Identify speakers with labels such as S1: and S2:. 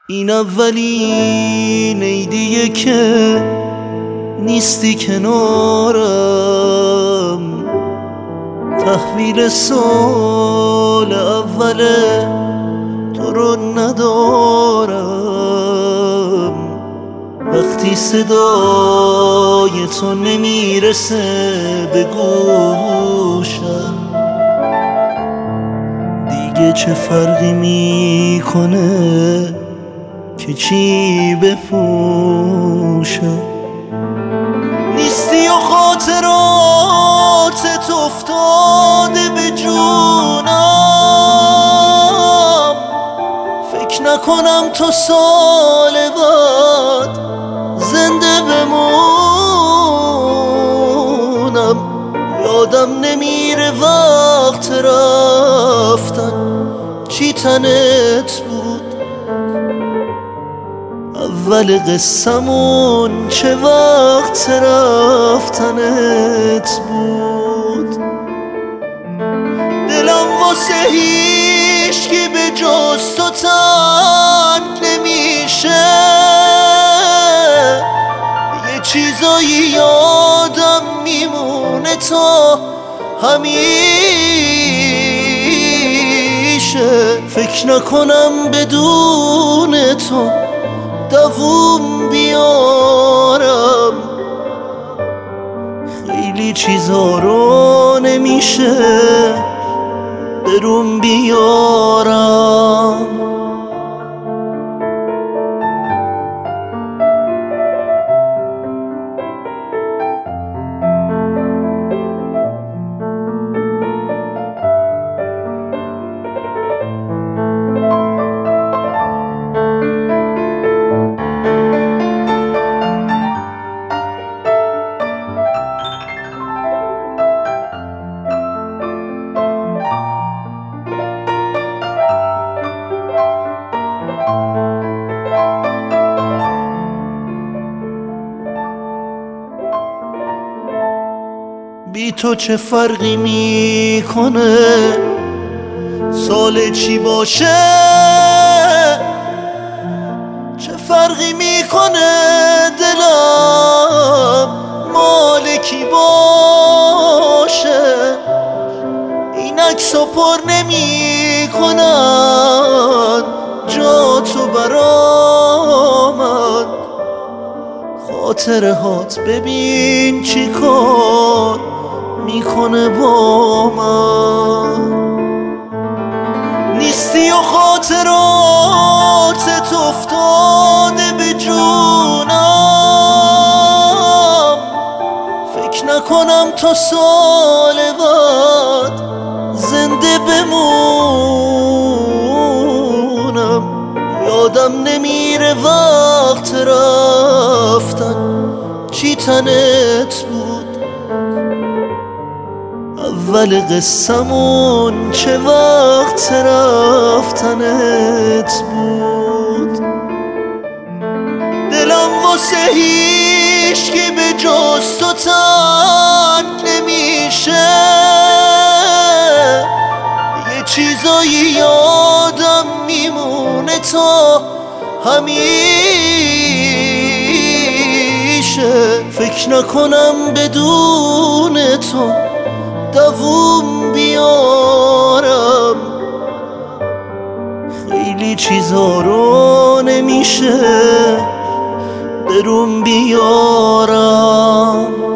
S1: این اولین عیدیه که نیستی کنارم، تحویل سال اوله تو رو ندارم. وقتی صدای تو نمیرسه به گوشم، دیگه چه فرقی میکنه که چی بپوشم. نیستی و خاطراتت افتاده به جونم، فکر نکنم تو سال بعد زنده بمونم. یادم نمیره وقت رفتن چی تنت بود، اول قصمون چه وقت رفتنت بود. دلم واسه هیچکی به جز تو تنگ نمیشه، یه چیزایی یادم میمونه تا همیشه. فکر نکنم بدون تو دووم بیارم، خیلی چیزا رو نمیشه بروم بیارم. بی تو چه فرقی میکنه سال چی باشه، چه فرقی میکنه دلم مال کی باشه. این عکسو پر نمیکنن جا تو برامن، خاطره هات ببین چی کار میکنه با من. نیستی و خاطراتت افتاده به جونم، فکر نکنم تا سال بعد زنده بمونم. یادم نمیره وقت رفتن چی تنت بود، اول قصمون چه وقت رفتنت بود. دلم واسه هیچکی به جز تو تنگ نمیشه، یه چیزایی یادم میمونه تا همیشه. فکر نکنم بدون تو دووم بیارم، خیلی چیزا رو نمیشه بروم بیارم.